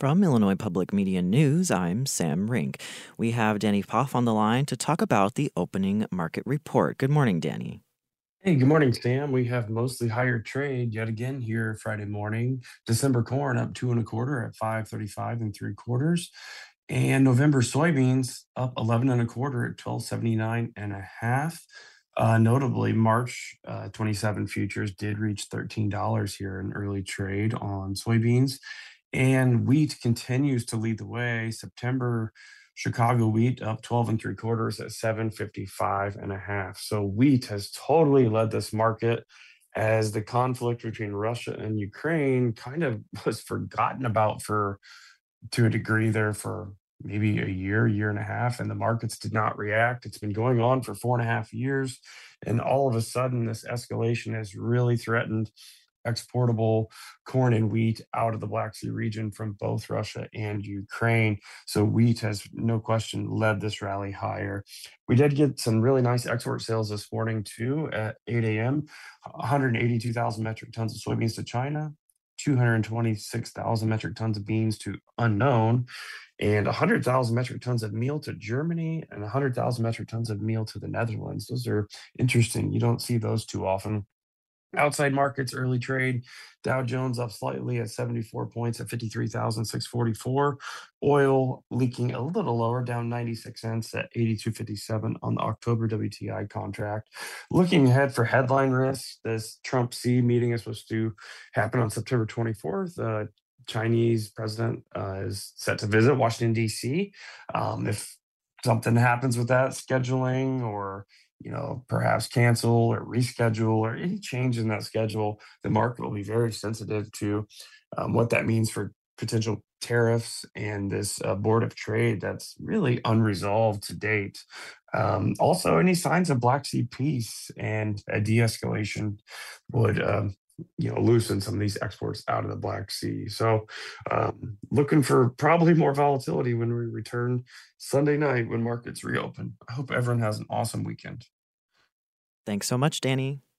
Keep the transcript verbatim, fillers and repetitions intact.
From Illinois Public Media News, I'm Sam Rink. We have Danny Poff on the line to talk about the opening market report. Good morning, Danny. Hey, good morning, Sam. We have mostly higher trade yet again here Friday morning. December corn up two and a quarter at five thirty-five and three quarters. And November soybeans up eleven and a quarter at twelve seventy-nine and a half. Uh, notably, March uh, twenty-seven futures did reach thirteen dollars here in early trade on soybeans. And wheat continues to lead the way. September Chicago wheat up twelve and three quarters at seven fifty-five and a half. So wheat has totally led this market as the conflict between Russia and Ukraine kind of was forgotten about for to a degree there for maybe a year, year and a half, and the markets did not react. It's been going on for four and a half years. And all of a sudden, this escalation has really threatened exportable corn and wheat out of the Black Sea region from both Russia and Ukraine. So wheat has no question led this rally higher. We did get some really nice export sales this morning too at eight a.m. one hundred eighty-two thousand metric tons of soybeans to China, two hundred twenty-six thousand metric tons of beans to unknown, and one hundred thousand metric tons of meal to Germany, and one hundred thousand metric tons of meal to the Netherlands. Those are interesting. You don't see those too often. Outside markets, early trade, Dow Jones up slightly at seventy-four points at fifty-three thousand six hundred forty-four. Oil leaking a little lower, down ninety-six cents at eighty-two fifty-seven on the October W T I contract. Looking ahead for headline risks, this Trump-Xi meeting is supposed to happen on September twenty-fourth. Uh, Chinese president uh, is set to visit Washington, D C. Um, if something happens with that scheduling, or you know, perhaps cancel or reschedule or any change in that schedule, the market will be very sensitive to um, what that means for potential tariffs and this uh, board of trade that's really unresolved to date. Um, also, any signs of Black Sea peace and a de-escalation would um, you know, loosen some of these exports out of the Black Sea. So um, looking for probably more volatility when we return Sunday night when markets reopen. I hope everyone has an awesome weekend. Thanks so much, Danny.